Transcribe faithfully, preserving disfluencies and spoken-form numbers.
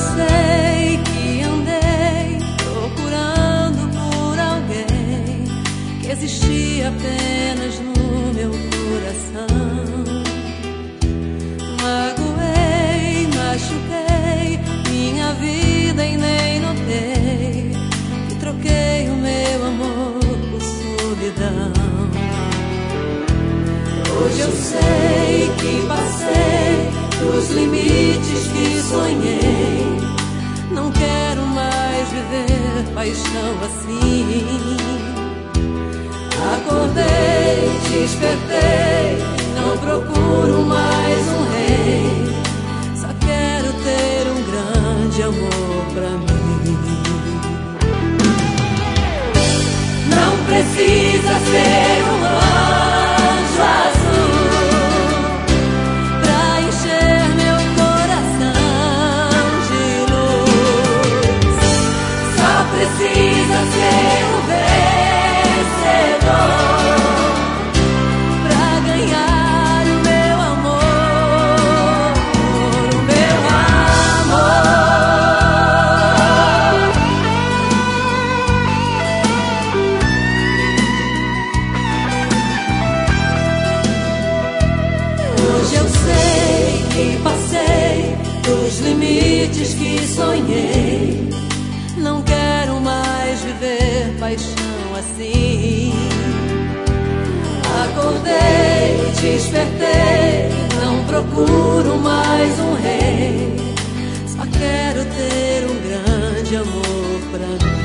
sei que andei procurando por alguém que existia apenas no meu coração. Magoei, machuquei minha vida e nem notei que troquei o meu amor por solidão. Hoje eu sei que passei dos limites que sonhei. Não quero mais viver paixão assim. Acordei, despertei, não procuro mais um rei. Só quero ter um grande amor pra mim. Não precisa ser um anjo azul pra encher meu coração de luz. Só precisa ser um vencedor pra ganhar o meu amor, o meu amor. Hoje eu sei que passei dos limites que sonhei. Não quero mais viver paixão assim. Acordei, despertei, não procuro mais um rei. Só quero ter um grande amor pra mim.